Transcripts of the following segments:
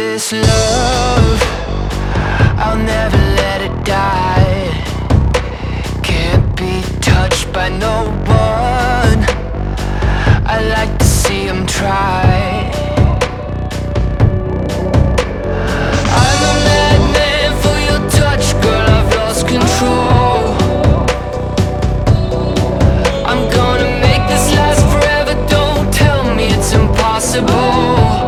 this love, I'll never let it die. Can't be touched by no one. I like to see them try. I'm a madman for your touch, girl, I've lost control. I'm gonna make this last forever, don't tell me it's impossible.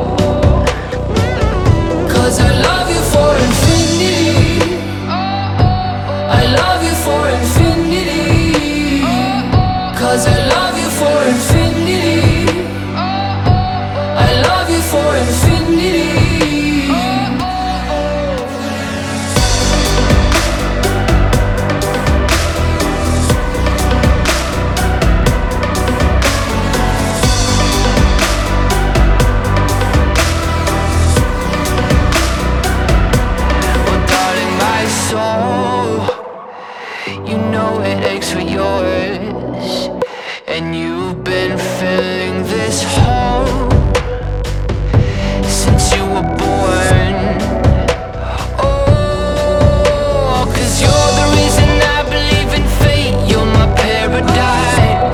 Cause I love you for infinity. I love you for infinity. Cause I love you for infinity. I love you for infinity. You know it aches for yours, and you've been filling this hole since you were born. Oh, 'cause you're the reason I believe in fate. You're my paradise,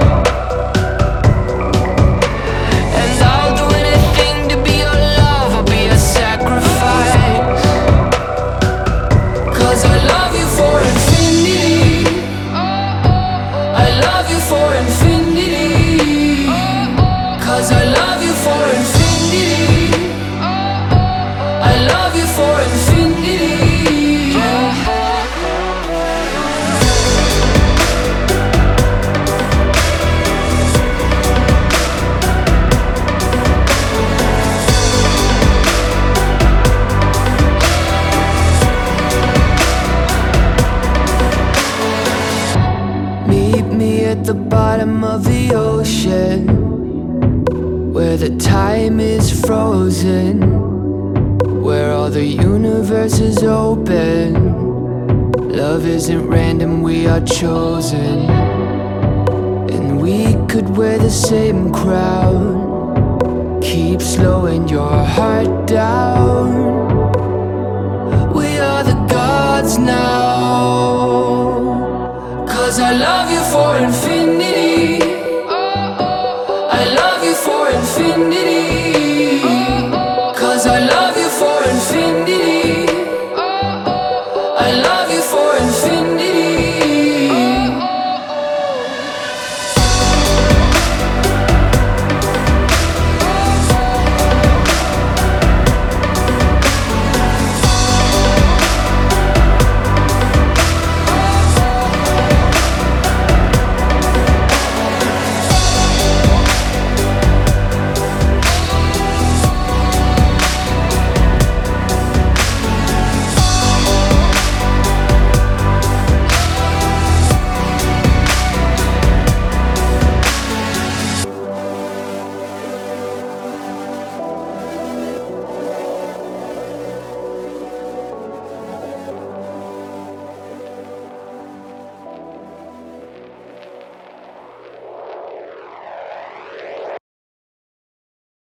and I'll do anything to be your love. I'll be a sacrifice. 'Cause I love you for infinity. I love you for infinity. 'Cause I love you for infinity. I love you for infinity. Meet me at the bottom of the ocean, where the time is frozen, where all the universe is open. Love isn't random, we are chosen. And we could wear the same crown. Keep slowing your heart down. We are the gods now. 'Cause I love you for infinity.